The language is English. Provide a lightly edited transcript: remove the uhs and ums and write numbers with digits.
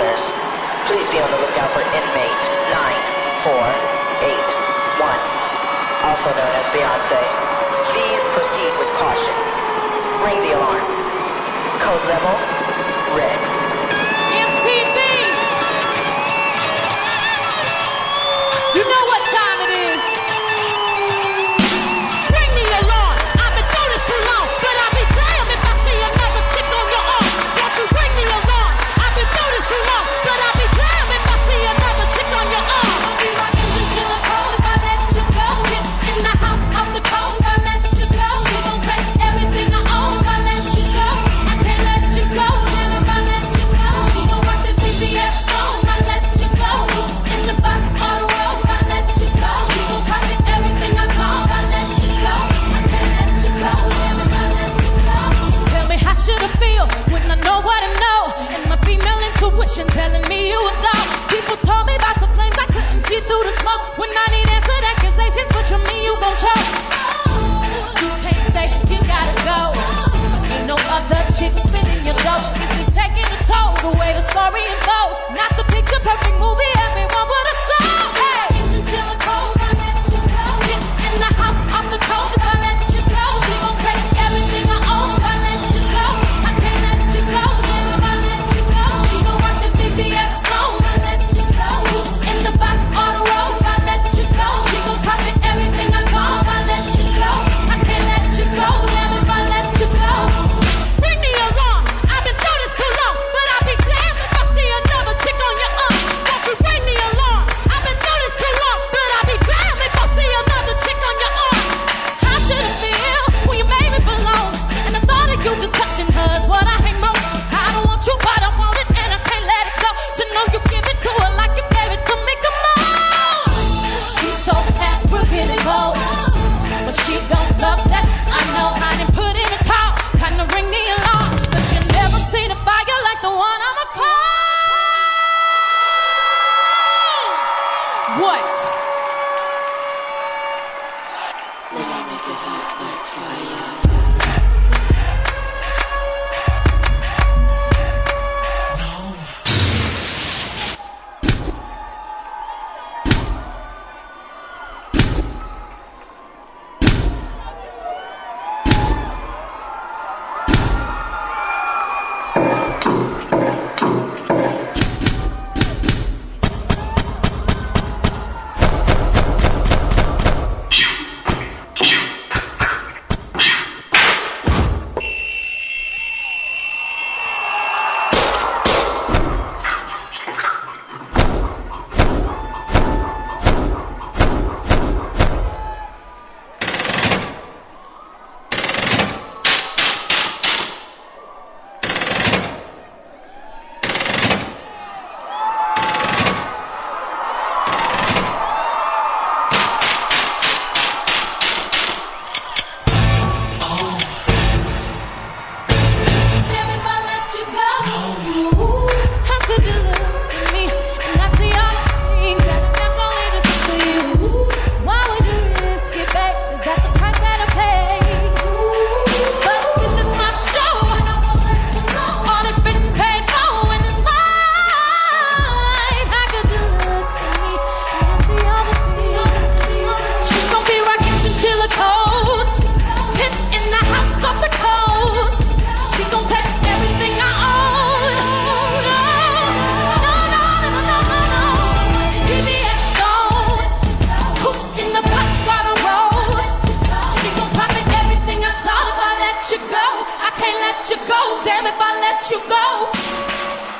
officers. Please be on the lookout for inmate 9481, also known as Beyonce. Please proceed with caution. Ring the alarm. Code level, red. MTV! You know what time it is. Ring the alarm. I've been doing this too long, but I'll be damned if I see another chick on your arm. Won't you ring the alarm? I've been doing this too long, but I'll be damned if I see another chick on your arm. I'll be rocking until the cold if I let you go. Hit in the house off the cold, I let you go. She gon' take everything I own, I let you go. I can't let you go, never I let you go. She gon' rock the BBS song, I let you go. In the back of the road, I let you go. She gon' copy everything I talk, I let you go. I can't let you go, never I let you go. Tell me how should I feel when I know what I know? And my female intuition telling me you a dog. People told me about the flames, I couldn't see through the smoke. When I need answered accusations, what you mean you gon' choke? You can't stay, you gotta go. Ain't no other chick spinning your dough. This is taking a toll, the way the story unfolds. Not the picture perfect movie, everyone but a soul. Hey, until the cold, I let you go. Hit in the house, off the coast, I let you go. She gon' take everything I own, I let you go. I can't let you go, never I let you go. She gon' rock the BBS song, I let you go. In the back of the road, I let you go. She gon' copy everything I talk, I let you go. I can't let you go, never I let you go. Bring the alarm, I've been doing this too long, but I'll be glad if I see another chick on your arm. Won't you bring the alarm? I've been doing this too long, but I'll be glad if I see another chick on your arm. How should it feel when you made me belong? And the thought of you just touching her is what I hate most. I don't want you, but I want it, and I can't let it go. To know you give it to her like you gave it to me, come on. She's so African and bold, but she gon' love that shit. I know I didn't put in a call, kinda ring the alarm, but you never seen a fire like the one I'm a cause. What? Let me make it hot like fire. Damn if I let you go. How could you look at me and not see all the things that I meant only just for you? Why would you risk it, babe? Is that the price that I pay? But this is my show, and I won't let you go. All it's been paid for, and it's mine. How could you look at me and not see all the things? She's gon' be rockin' chinchilla coats, hit in the house off the coast. She gon' take everything I own. No, no, no, no, no, no, no. BBS songs, cooked in the pot, got a roast. She gon' pop it, everything I taught. If I let you go, I can't let you go. Damn if I let you go.